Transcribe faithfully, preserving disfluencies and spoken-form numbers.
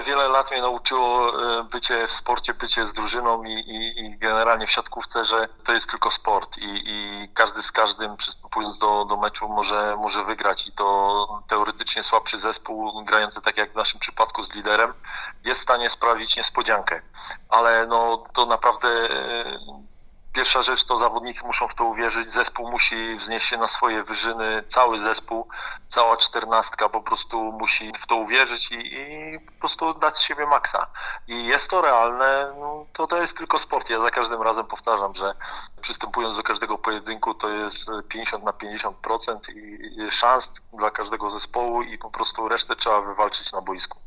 Wiele lat mnie nauczyło bycie w sporcie, bycie z drużyną i, i, i generalnie w siatkówce, że to jest tylko sport i, i każdy z każdym przystępując do, do meczu może, może wygrać i to teoretycznie słabszy zespół grający tak jak w naszym przypadku z liderem jest w stanie sprawić niespodziankę, ale no to naprawdę pierwsza rzecz to zawodnicy muszą w to uwierzyć, zespół musi wznieść się na swoje wyżyny, cały zespół, cała czternastka po prostu musi w to uwierzyć i, i po prostu dać z siebie maksa. I jest to realne, no, to, to jest tylko sport. Ja za każdym razem powtarzam, że przystępując do każdego pojedynku to jest pięćdziesiąt na pięćdziesiąt procent i szans dla każdego zespołu i po prostu resztę trzeba wywalczyć na boisku.